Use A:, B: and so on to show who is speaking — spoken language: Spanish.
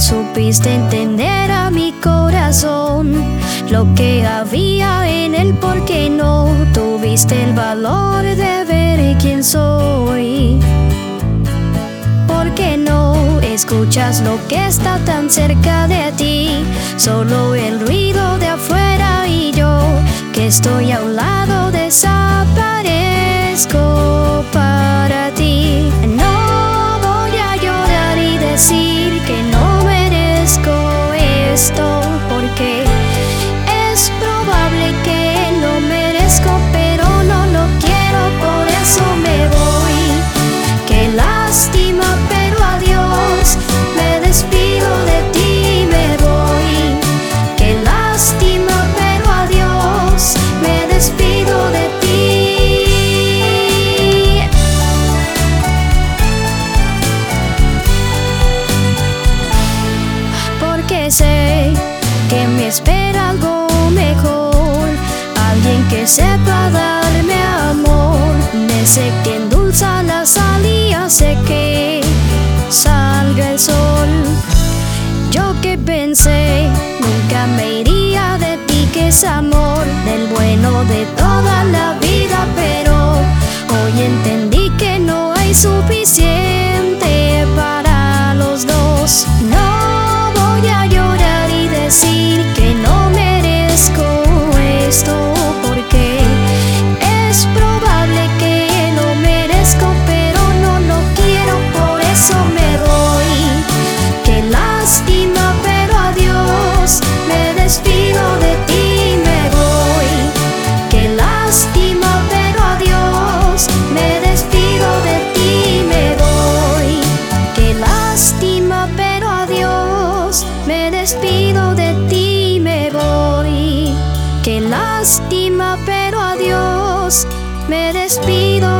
A: supiste entender a mi corazón lo que había en él, porque no tuviste el valor de ver quién soy. Porque no escuchas lo que está tan cerca de ti, solo el ruido de afuera, y yo que estoy a un lado desaparezco para ti. No voy a llorar y decir que no merezco esto, porque es probable que no merezco, pero no lo quiero, por eso me voy. Qué lástima, pero adiós, me despido de ti, me voy. Qué lástima, pero adiós, me despido de ti. Porque sé que me espera algo mejor, alguien que sepa darme amor. Me sé que endulza la sal y hace que salga el sol. Yo que pensé nunca me iría de ti, que es amor del bueno de toda la vida, pero hoy entendí que no hay suficiente para los dos. No voy a llorar y decir que no merezco esto, porque es probable que no merezco, pero no lo quiero, por eso me voy. Qué lástima, pero adiós, me despido de ti, me voy. Qué lástima, pero adiós, me despido de ti, me voy. Qué lástima, pero adiós, me despido de ti, me voy. Qué lástima, pero adiós, me despido